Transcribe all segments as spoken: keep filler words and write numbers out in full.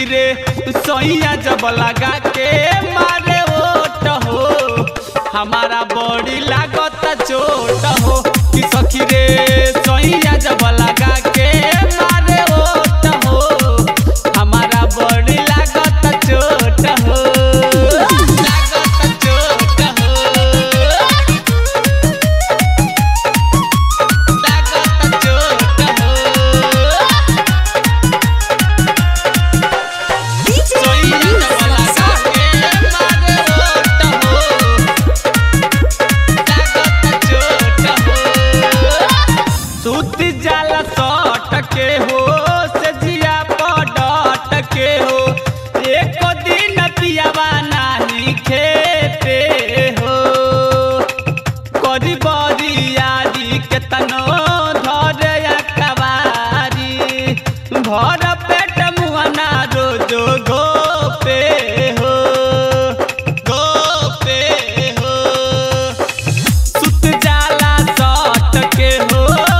रे सोइया जब लगा के मारे ओट हो हमारा बॉडी लागत चोट हो कि सखी रे सोइया जब लगा के मारे ओट हो हमारा बॉडी लागत चोट हो लागत चोट हो लागत चोट हो सूत जाला सट के हो से जिया पडट के हो एक दिन पियावा नाही खेते हो करी बरियारी के तनो धरे अकबारी भर पेट मुआना रोजो गोपे हो गोपे हो सुत जाला सट के हो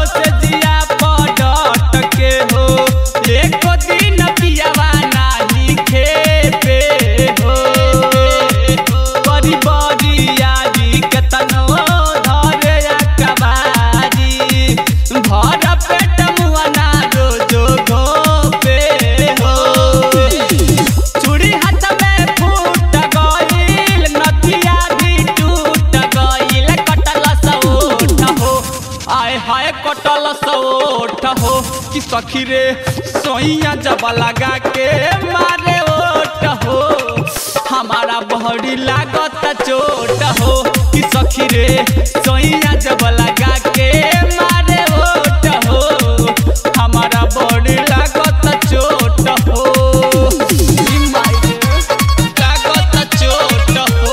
कटल सोठ हो कि सखी रे सोइया जब लगा के मारे ओट हो हमारा बहरी लागत चोट हो कि सखी रे सोइया जब लगा के मारे ओट हो हमारा बहरी लागत चोट हो लागत चोट हो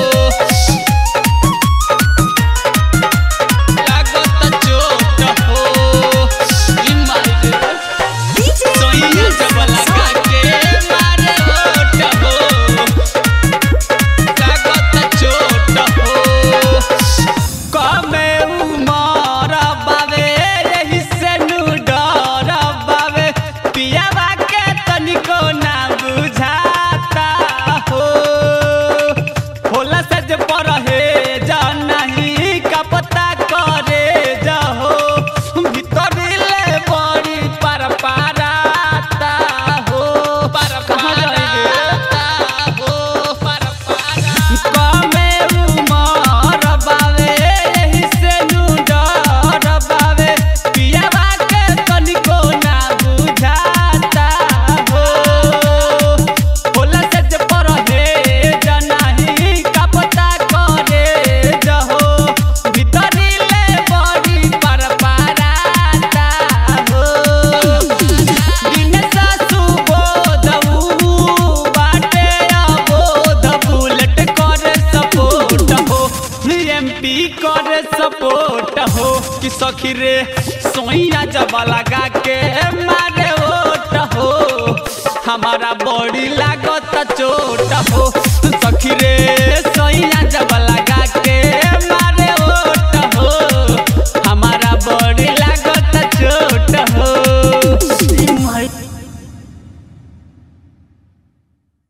करे सपोर्ट हो कि सखी रे सोइया जब लगा के मारे ओट हो हमारा बॉडी लागत चोट हो सखी रे सोइया जब